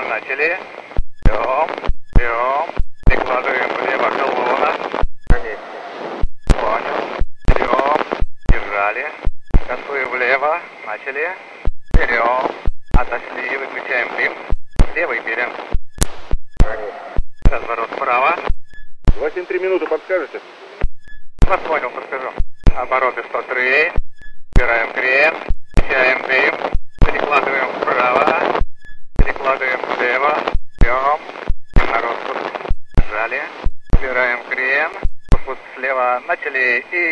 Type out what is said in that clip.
Начали. Берем. Прикладываем влево колонна. Понял. Берем. Держали. Косую влево. Начали. Берем. Отошли. Выключаем дым. Левый берем. Разворот вправо. 273 минуты, подскажете? Вас понял, подскажу. Обороты 103. Убираем крен. Включаем дым. Перекладываем вправо. Перекладываем влево. Берем. На распуск. Нажали. Убираем крен. Распуск слева. Начали. И